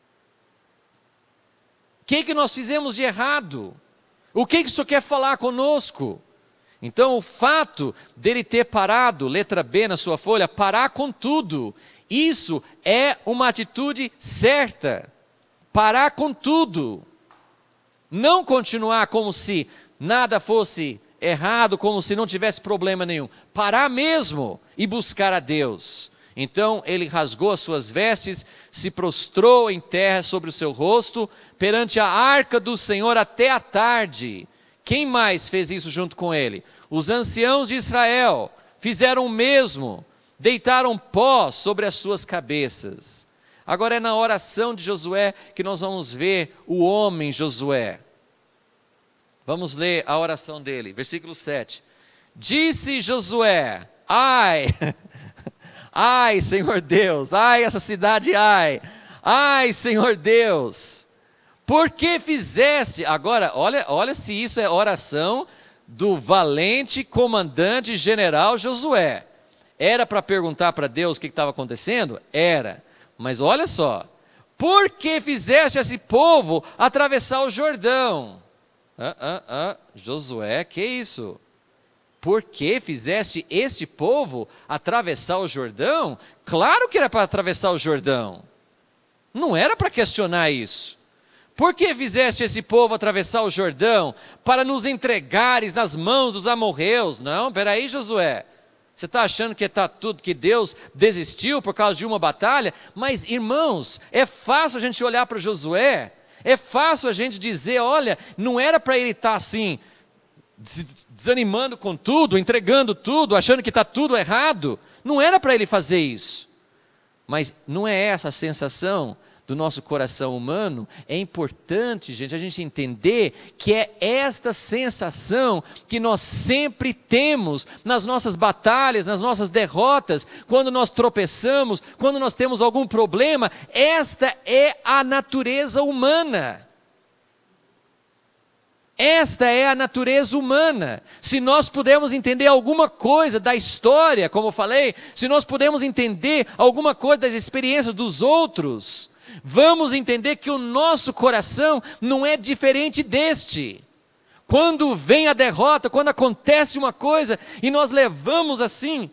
O que nós fizemos de errado? O que o Senhor quer falar conosco? Então o fato dele ter parado, letra B na sua folha, parar com tudo, isso é uma atitude certa. Parar com tudo. Não continuar como se nada fosse errado, como se não tivesse problema nenhum. Parar mesmo e buscar a Deus. Então ele rasgou as suas vestes, se prostrou em terra sobre o seu rosto, perante a arca do Senhor até a tarde. Quem mais fez isso junto com ele? Os anciãos de Israel fizeram o mesmo, deitaram pó sobre as suas cabeças. Agora é na oração de Josué que nós vamos ver o homem Josué. Vamos ler a oração dele, versículo 7. Disse Josué, ai, ai Senhor Deus, ai essa cidade, ai Senhor Deus, por que fizeste, agora olha se isso é oração do valente comandante general Josué. Era para perguntar para Deus o que estava acontecendo? Era. Mas olha só, por que fizeste esse povo atravessar o Jordão? Josué, que isso? Por que fizeste este povo atravessar o Jordão? Claro que era para atravessar o Jordão. Não era para questionar isso. Por que fizeste esse povo atravessar o Jordão? Para nos entregares nas mãos dos amorreus? Não, peraí Josué. Você está achando que está tudo, que Deus desistiu por causa de uma batalha? Mas, irmãos, é fácil a gente olhar para Josué, é fácil a gente dizer, olha, não era para ele estar assim, desanimando com tudo, entregando tudo, achando que está tudo errado. Não era para ele fazer isso. Mas não é essa a sensação do nosso coração humano. É importante, gente, a gente entender que é esta sensação que nós sempre temos nas nossas batalhas, nas nossas derrotas, quando nós tropeçamos, quando nós temos algum problema. Esta é a natureza humana. Esta é a natureza humana. Se nós pudermos entender alguma coisa da história, como eu falei, se nós pudermos entender alguma coisa das experiências dos outros, vamos entender que o nosso coração não é diferente deste. Quando vem a derrota, quando acontece uma coisa e nós levamos assim,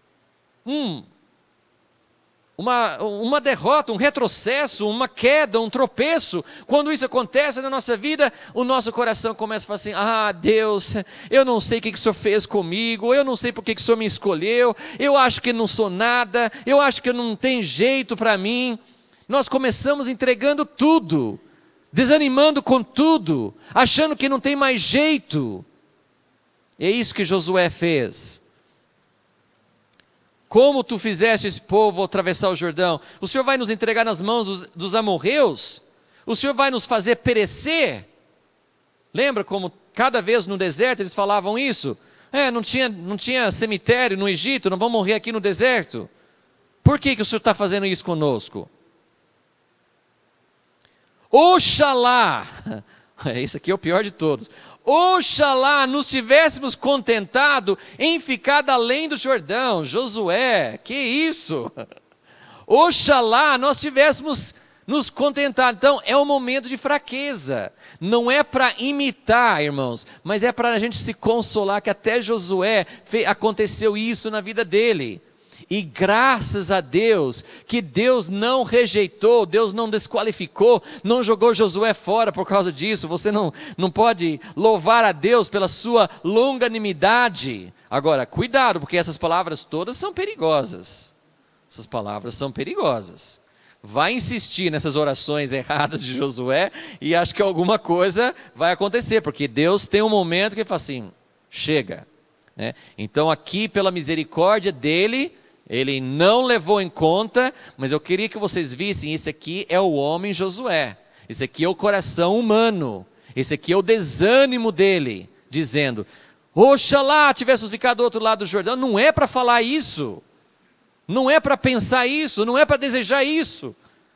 uma derrota, um retrocesso, uma queda, um tropeço, quando isso acontece na nossa vida, o nosso coração começa a falar assim, ah, Deus, eu não sei o que o Senhor fez comigo, eu não sei por que o Senhor me escolheu, eu acho que não sou nada, eu acho que não tem jeito para mim. Nós começamos entregando tudo, desanimando com tudo, achando que não tem mais jeito. É isso que Josué fez. Como tu fizeste esse povo atravessar o Jordão? O Senhor vai nos entregar nas mãos dos amorreus? O Senhor vai nos fazer perecer? Lembra como cada vez no deserto eles falavam isso? Não tinha cemitério no Egito, não vamos morrer aqui no deserto. Por que o Senhor está fazendo isso conosco? Oxalá, esse aqui é o pior de todos, oxalá nos tivéssemos contentado em ficar além do Jordão. Josué, que isso? Oxalá nós tivéssemos nos contentado. Então é um momento de fraqueza, não é para imitar, irmãos, mas é para a gente se consolar que até Josué aconteceu isso na vida dele. E graças a Deus, que Deus não rejeitou, Deus não desqualificou, não jogou Josué fora por causa disso. Você não pode louvar a Deus pela sua longanimidade. Agora, cuidado, porque essas palavras todas são perigosas. Essas palavras são perigosas. Vai insistir nessas orações erradas de Josué e acho que alguma coisa vai acontecer, porque Deus tem um momento que ele fala assim, chega. Então aqui, pela misericórdia dele, ele não levou em conta, mas eu queria que vocês vissem, esse aqui é o homem Josué, esse aqui é o coração humano, esse aqui é o desânimo dele, dizendo, oxalá tivéssemos ficado do outro lado do Jordão. Não é para falar isso, não é para pensar isso, não é para desejar isso.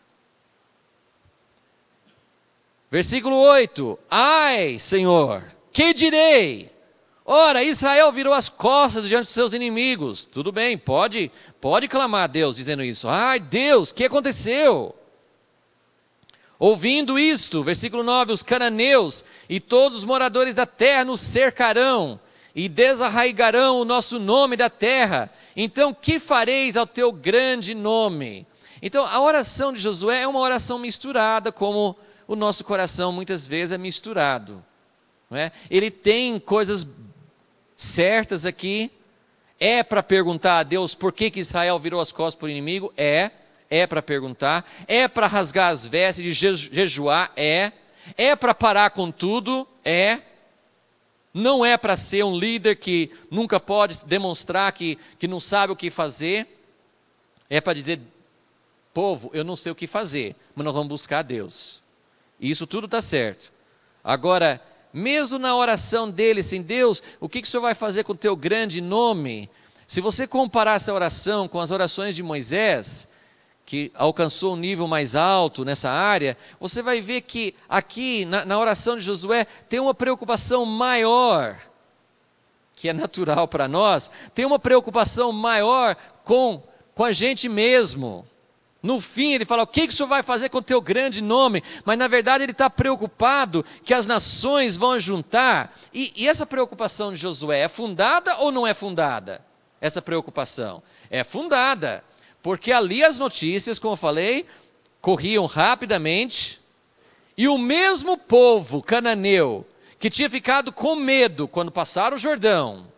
Versículo 8, ai Senhor, que direi? Ora, Israel virou as costas diante dos seus inimigos. Tudo bem, pode clamar a Deus dizendo isso. Ai Deus, o que aconteceu? Ouvindo isto, versículo 9, os cananeus e todos os moradores da terra nos cercarão e desarraigarão o nosso nome da terra. Então que fareis ao teu grande nome? Então a oração de Josué é uma oração misturada, como o nosso coração muitas vezes é misturado. Não é? Ele tem coisas certas aqui, é para perguntar a Deus por que Israel virou as costas para o inimigo, é para perguntar, é para rasgar as vestes e jejuar, é para parar com tudo, não é para ser um líder que nunca pode demonstrar que não sabe o que fazer, é para dizer, povo, eu não sei o que fazer, mas nós vamos buscar a Deus, e isso tudo está certo. Agora, mesmo na oração dele, assim, Deus, o que o Senhor vai fazer com o teu grande nome? Se você comparar essa oração com as orações de Moisés, que alcançou um nível mais alto nessa área, você vai ver que aqui, na oração de Josué, tem uma preocupação maior, que é natural para nós, tem uma preocupação maior com a gente mesmo. No fim ele fala, o que o Senhor vai fazer com o teu grande nome? Mas na verdade ele está preocupado que as nações vão juntar. E essa preocupação de Josué é fundada ou não é fundada? Essa preocupação é fundada, porque ali as notícias, como eu falei, corriam rapidamente, e o mesmo povo cananeu, que tinha ficado com medo quando passaram o Jordão,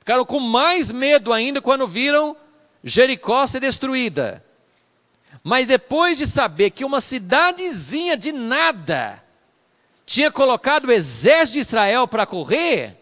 Ficaram com mais medo ainda quando viram Jericó ser destruída. Mas depois de saber que uma cidadezinha de nada tinha colocado o exército de Israel para correr,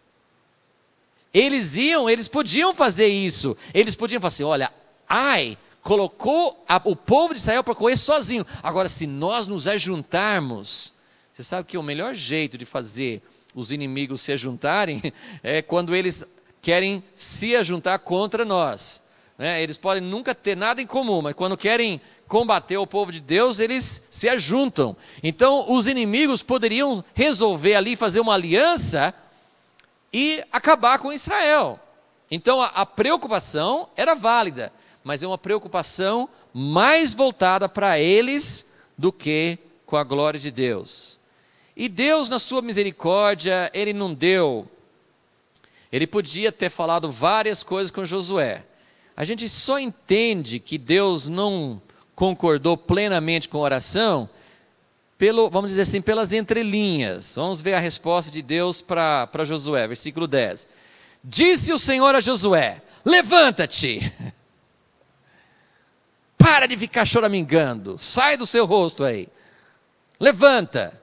eles podiam fazer isso. Eles podiam falar assim, olha, colocou o povo de Israel para correr sozinho. Agora, se nós nos ajuntarmos, você sabe que o melhor jeito de fazer os inimigos se ajuntarem é quando eles querem se ajuntar contra nós. Eles podem nunca ter nada em comum, mas quando querem combater o povo de Deus, eles se ajuntam. Então, os inimigos poderiam resolver ali, fazer uma aliança e acabar com Israel. Então, a preocupação era válida, mas é uma preocupação mais voltada para eles do que com a glória de Deus. E Deus, na sua misericórdia, Ele não deu. Ele podia ter falado várias coisas com Josué. A gente só entende que Deus não concordou plenamente com a oração, vamos dizer assim, pelas entrelinhas. Vamos ver a resposta de Deus para Josué, versículo 10. Disse o Senhor a Josué, levanta-te, para de ficar choramingando, sai do seu rosto aí, levanta,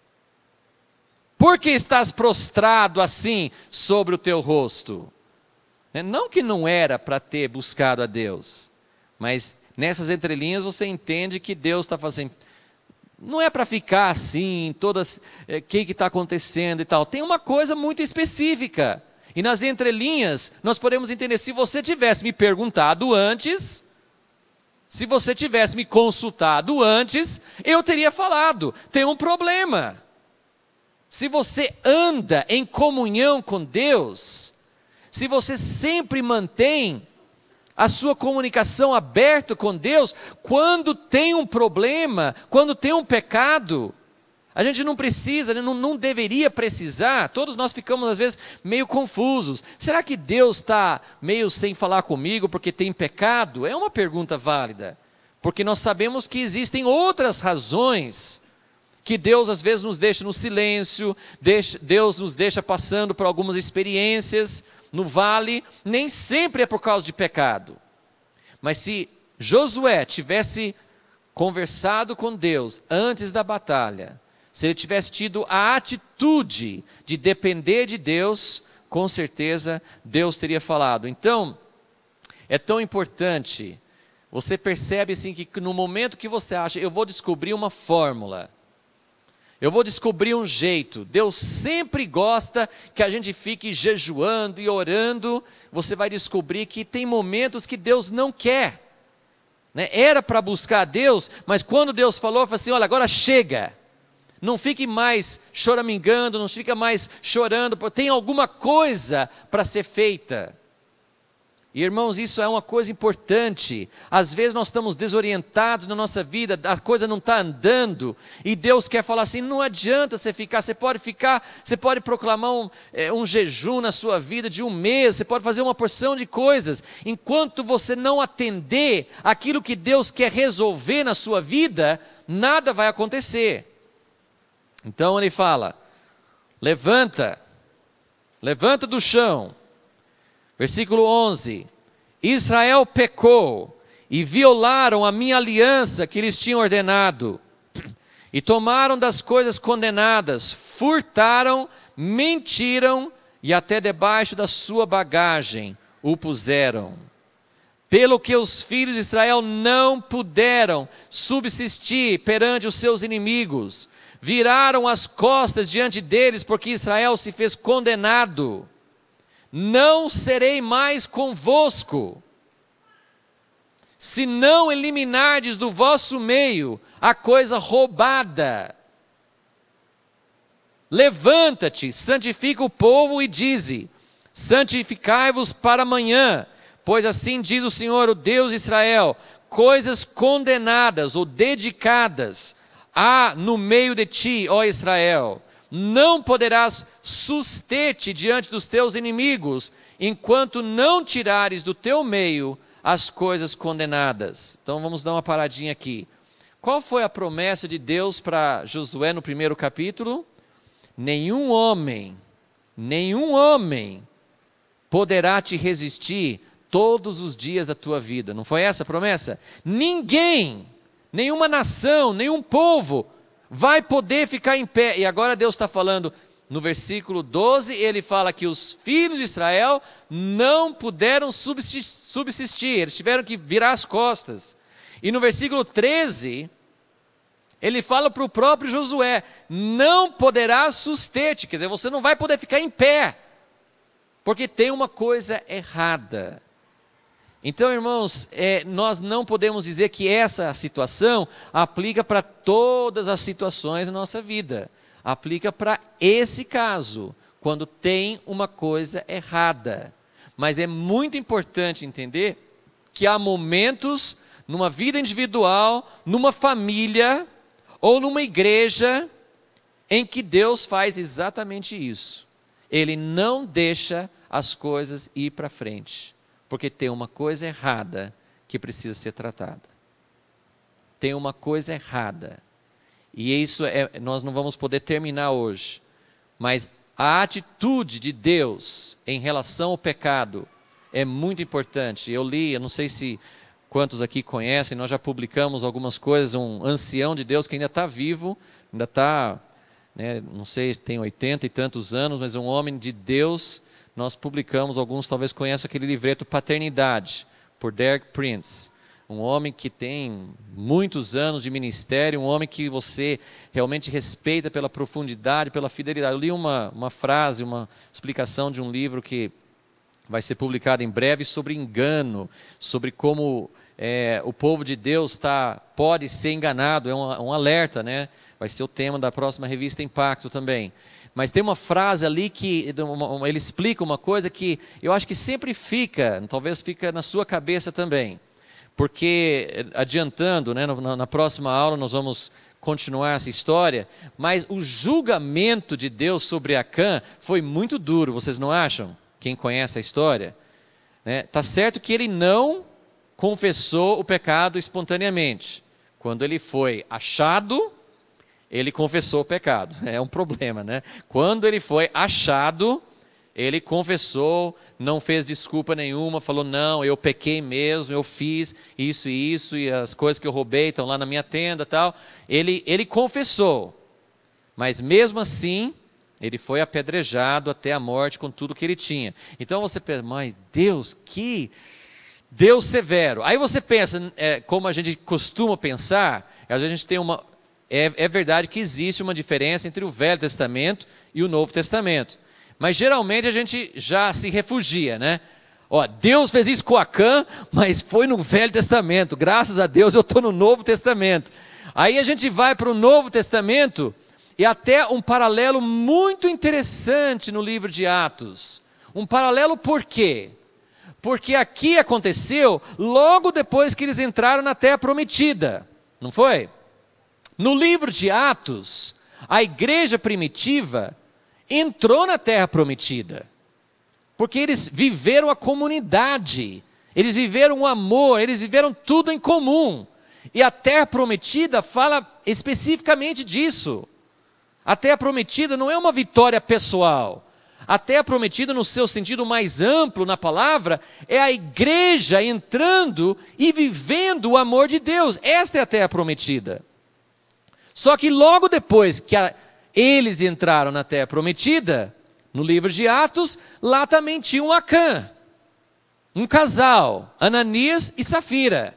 por que estás prostrado assim sobre o teu rosto? Não que não era para ter buscado a Deus, mas nessas entrelinhas você entende que Deus está fazendo, não é para ficar assim, o que está acontecendo e tal, tem uma coisa muito específica, e nas entrelinhas nós podemos entender, se você tivesse me perguntado antes, se você tivesse me consultado antes, eu teria falado, tem um problema. Se você anda em comunhão com Deus, se você sempre mantém a sua comunicação aberta com Deus, quando tem um problema, quando tem um pecado, a gente não precisa, não deveria precisar, todos nós ficamos às vezes meio confusos. Será que Deus está meio sem falar comigo porque tem pecado? É uma pergunta válida, porque nós sabemos que existem outras razões que Deus às vezes nos deixa no silêncio, Deus nos deixa passando por algumas experiências no vale, nem sempre é por causa de pecado. Mas se Josué tivesse conversado com Deus antes da batalha, se ele tivesse tido a atitude de depender de Deus, com certeza Deus teria falado. Então, é tão importante, você percebe assim que no momento que você acha, eu vou descobrir uma fórmula, eu vou descobrir um jeito, Deus sempre gosta que a gente fique jejuando e orando, você vai descobrir que tem momentos que Deus não quer, Era para buscar a Deus, mas quando Deus falou assim, olha, agora chega, não fique mais choramingando, não fica mais chorando, porque tem alguma coisa para ser feita. E irmãos, isso é uma coisa importante, às vezes nós estamos desorientados na nossa vida, a coisa não está andando, e Deus quer falar assim, não adianta você pode proclamar um jejum na sua vida de um mês, você pode fazer uma porção de coisas, enquanto você não atender aquilo que Deus quer resolver na sua vida, nada vai acontecer. Então ele fala, levanta do chão. Versículo 11, Israel pecou e violaram a minha aliança que lhes tinha ordenado, e tomaram das coisas condenadas, furtaram, mentiram, e até debaixo da sua bagagem o puseram. Pelo que os filhos de Israel não puderam subsistir perante os seus inimigos, viraram as costas diante deles, porque Israel se fez condenado. Não serei mais convosco, se não eliminardes do vosso meio a coisa roubada. Levanta-te, santifica o povo e dize, santificai-vos para amanhã, pois assim diz o Senhor, o Deus de Israel, coisas condenadas ou dedicadas há no meio de ti, ó Israel. Não poderás suster-te diante dos teus inimigos, enquanto não tirares do teu meio as coisas condenadas. Então vamos dar uma paradinha aqui. Qual foi a promessa de Deus para Josué no primeiro capítulo? Nenhum homem poderá te resistir todos os dias da tua vida. Não foi essa a promessa? Ninguém, nenhuma nação, nenhum povo vai poder ficar em pé. E agora Deus está falando, no versículo 12, ele fala que os filhos de Israel não puderam subsistir, eles tiveram que virar as costas. E no versículo 13, ele fala para o próprio Josué, não poderá suster-te, quer dizer, você não vai poder ficar em pé, porque tem uma coisa errada. Então, irmãos, nós não podemos dizer que essa situação aplica para todas as situações da nossa vida. Aplica para esse caso, quando tem uma coisa errada. Mas é muito importante entender que há momentos, numa vida individual, numa família ou numa igreja, em que Deus faz exatamente isso. Ele não deixa as coisas ir para frente, porque tem uma coisa errada que precisa ser tratada. Tem uma coisa errada. E isso nós não vamos poder terminar hoje. Mas a atitude de Deus em relação ao pecado é muito importante. Eu não sei se quantos aqui conhecem, nós já publicamos algumas coisas, um ancião de Deus que ainda está vivo, ainda está, não sei, tem 80 e tantos anos, mas um homem de Deus. Nós publicamos, alguns talvez conheçam aquele livreto Paternidade, por Derek Prince. Um homem que tem muitos anos de ministério, um homem que você realmente respeita pela profundidade, pela fidelidade. Eu li uma frase, uma explicação de um livro que vai ser publicado em breve sobre engano, sobre como o povo de Deus pode ser enganado, é um alerta, né? Vai ser o tema da próxima revista Impacto também. Mas tem uma frase ali que ele explica uma coisa que eu acho que sempre talvez fica na sua cabeça também. Porque, adiantando, na próxima aula nós vamos continuar essa história, mas o julgamento de Deus sobre Acã foi muito duro, vocês não acham? Quem conhece a história? Está certo que ele não confessou o pecado espontaneamente. Quando ele foi achado, ele confessou o pecado. É um problema, né? Quando ele foi achado, ele confessou, não fez desculpa nenhuma, falou, não, eu pequei mesmo, eu fiz isso e isso, e as coisas que eu roubei estão lá na minha tenda e tal. Ele confessou, mas mesmo assim, ele foi apedrejado até a morte com tudo que ele tinha. Então você pensa, mas Deus, que Deus severo. Aí você pensa, como a gente costuma pensar, a gente tem uma... É verdade que existe uma diferença entre o Velho Testamento e o Novo Testamento. Mas geralmente a gente já se refugia, né? Deus fez isso com Acã, mas foi no Velho Testamento. Graças a Deus eu estou no Novo Testamento. Aí a gente vai para o Novo Testamento e até um paralelo muito interessante no livro de Atos. Um paralelo por quê? Porque aqui aconteceu logo depois que eles entraram na Terra Prometida. Não foi? No livro de Atos, a igreja primitiva entrou na Terra Prometida, porque eles viveram a comunidade, eles viveram o amor, eles viveram tudo em comum, e a Terra Prometida fala especificamente disso. A Terra Prometida não é uma vitória pessoal, a Terra Prometida no seu sentido mais amplo na palavra, é a igreja entrando e vivendo o amor de Deus. Esta é a Terra Prometida. Só que logo depois que eles entraram na Terra Prometida, no livro de Atos, lá também tinha um Acã, um casal, Ananias e Safira.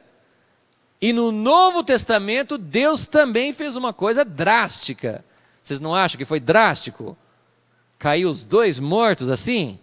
E no Novo Testamento, Deus também fez uma coisa drástica. Vocês não acham que foi drástico? Caiu os dois mortos assim?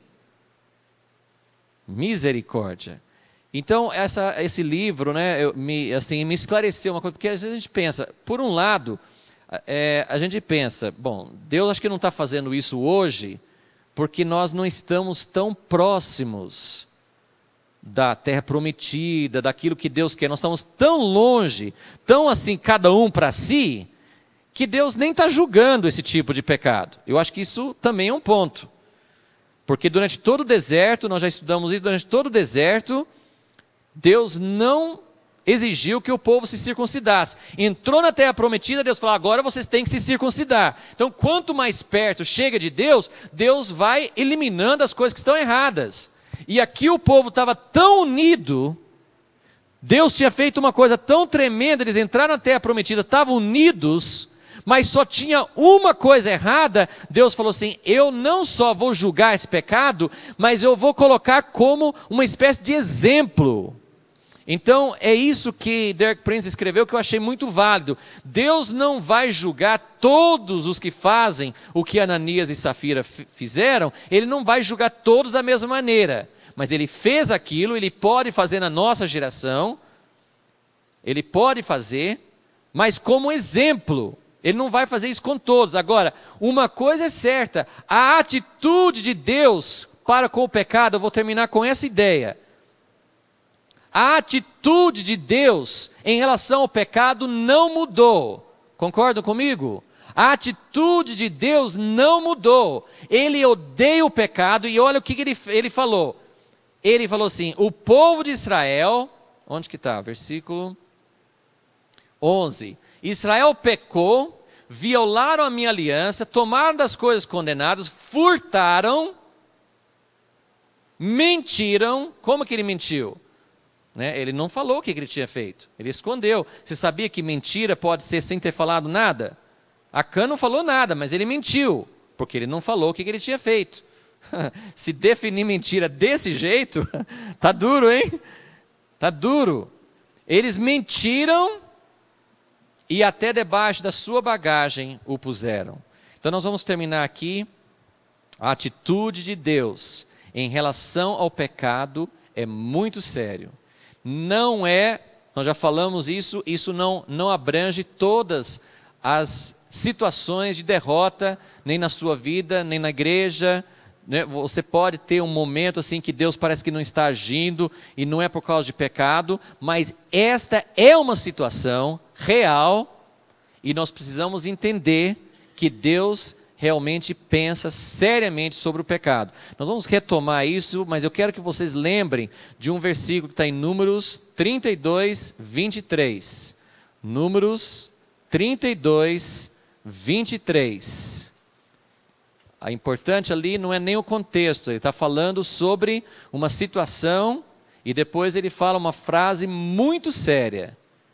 Misericórdia. Então, esse livro, me esclareceu uma coisa, porque às vezes a gente pensa, por um lado, a gente pensa, bom, Deus acho que não está fazendo isso hoje, porque nós não estamos tão próximos da Terra Prometida, daquilo que Deus quer, nós estamos tão longe, tão assim, cada um para si, que Deus nem está julgando esse tipo de pecado. Eu acho que isso também é um ponto, porque durante todo o deserto, nós já estudamos isso, durante todo o deserto, Deus não exigiu que o povo se circuncidasse. Entrou na Terra Prometida, Deus falou, agora vocês têm que se circuncidar. Então, quanto mais perto chega de Deus, Deus vai eliminando as coisas que estão erradas. E aqui o povo estava tão unido, Deus tinha feito uma coisa tão tremenda, eles entraram na terra prometida, estavam unidos, mas só tinha uma coisa errada. Deus falou assim: eu não só vou julgar esse pecado, mas eu vou colocar como uma espécie de exemplo. Então é isso que Derek Prince escreveu, que eu achei muito válido. Deus não vai julgar todos os que fazem o que Ananias e Safira fizeram, Ele não vai julgar todos da mesma maneira, mas Ele fez aquilo, Ele pode fazer na nossa geração, Ele pode fazer, mas como exemplo. Ele não vai fazer isso com todos. Agora, uma coisa é certa: a atitude de Deus para com o pecado, eu vou terminar com essa ideia. A atitude de Deus em relação ao pecado não mudou. Concordam comigo? A atitude de Deus não mudou. Ele odeia o pecado, e olha o que ele falou. Ele falou assim: o povo de Israel, onde que está? Versículo 11. Israel pecou, violaram a minha aliança, tomaram das coisas condenadas, furtaram, mentiram. Como que ele mentiu? Ele não falou o que ele tinha feito, ele escondeu. Você sabia que mentira pode ser sem ter falado nada? Acã não falou nada, mas ele mentiu, porque ele não falou o que ele tinha feito. Se definir mentira desse jeito, tá duro, hein? Tá duro. Eles mentiram e até debaixo da sua bagagem o puseram. Então nós vamos terminar aqui. A atitude de Deus em relação ao pecado é muito sério. Não é, nós já falamos isso não abrange todas as situações de derrota, nem na sua vida, nem na igreja. Você pode ter um momento assim que Deus parece que não está agindo, e não é por causa de pecado, mas esta é uma situação real, e nós precisamos entender que Deus realmente pensa seriamente sobre o pecado. Nós vamos retomar isso, mas eu quero que vocês lembrem de um versículo que está em Números 32, 23. Números 32, 23. A importante ali não é nem o contexto, ele está falando sobre uma situação, e depois ele fala uma frase muito séria.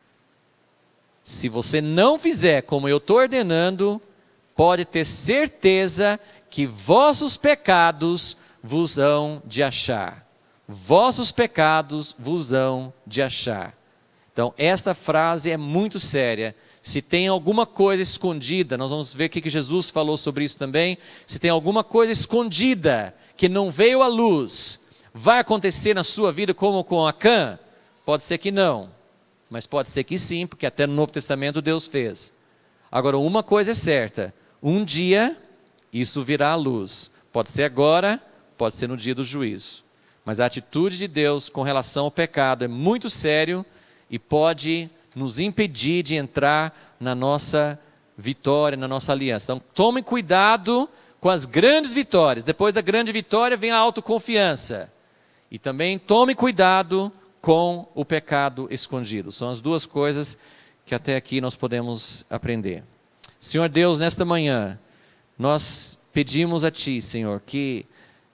Se você não fizer como eu estou ordenando, pode ter certeza que vossos pecados vos hão de achar. Vossos pecados vos hão de achar. Então, esta frase é muito séria. Se tem alguma coisa escondida, nós vamos ver o que Jesus falou sobre isso também. Se tem alguma coisa escondida que não veio à luz, vai acontecer na sua vida como com Acã? Pode ser que não, mas pode ser que sim, porque até no Novo Testamento Deus fez. Agora, uma coisa é certa: um dia isso virá à luz. Pode ser agora, pode ser no dia do juízo. Mas a atitude de Deus com relação ao pecado é muito sério e pode nos impedir de entrar na nossa vitória, na nossa aliança. Então, tome cuidado com as grandes vitórias. Depois da grande vitória vem a autoconfiança. E também tome cuidado com o pecado escondido. São as duas coisas que até aqui nós podemos aprender. Senhor Deus, nesta manhã, nós pedimos a Ti, Senhor, que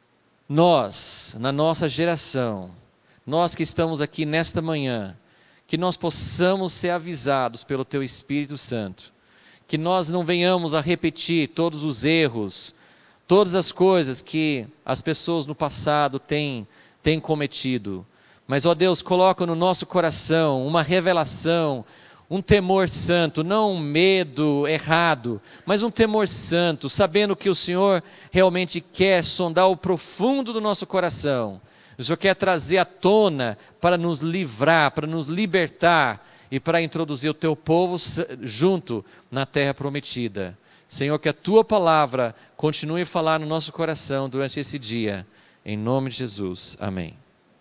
nós, na nossa geração, nós que estamos aqui nesta manhã, que nós possamos ser avisados pelo Teu Espírito Santo, que nós não venhamos a repetir todos os erros, todas as coisas que as pessoas no passado têm cometido, mas, ó Deus, coloca no nosso coração uma revelação, um temor santo, não um medo errado, mas um temor santo, sabendo que o Senhor realmente quer sondar o profundo do nosso coração. O Senhor quer trazer à tona para nos livrar, para nos libertar e para introduzir o Teu povo junto na terra prometida. Senhor, que a Tua palavra continue a falar no nosso coração durante esse dia. Em nome de Jesus. Amém.